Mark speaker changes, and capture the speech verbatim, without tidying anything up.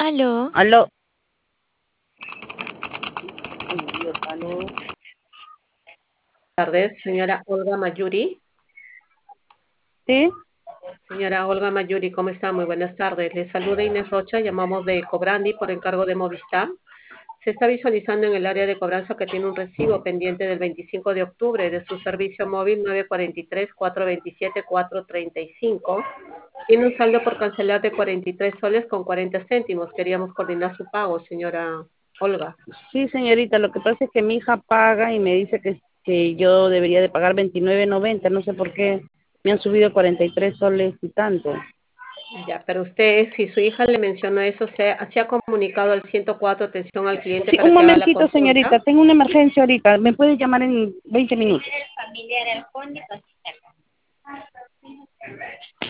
Speaker 1: Aló.
Speaker 2: Aló. Ay, Dios, aló.
Speaker 3: Tardes, señora Olga Mayuri.
Speaker 2: ¿Sí?
Speaker 3: Señora Olga Mayuri, ¿cómo está? Muy buenas tardes. Le saluda Inés Rocha, llamamos de Cobrandi por encargo de Movistar. Se está visualizando en el área de cobranza que tiene un recibo pendiente del veinticinco de octubre de su servicio móvil nueve cuatro tres, cuatro dos siete, cuatro tres cinco. Tiene un saldo por cancelar de cuarenta y tres soles con cuarenta céntimos. Queríamos coordinar su pago, señora Olga.
Speaker 2: Sí, señorita, lo que pasa es que mi hija paga y me dice que, que yo debería de pagar veintinueve noventa, no sé por qué me han subido cuarenta y tres soles y tanto.
Speaker 3: Ya, pero usted, si su hija le mencionó eso, ¿se, se ha comunicado al ciento cuatro atención al cliente
Speaker 2: Sí,
Speaker 3: para
Speaker 2: un
Speaker 3: que haga la
Speaker 2: momentito,
Speaker 3: consulta?
Speaker 2: señorita, tengo una emergencia ahorita, me puede llamar en veinte minutos.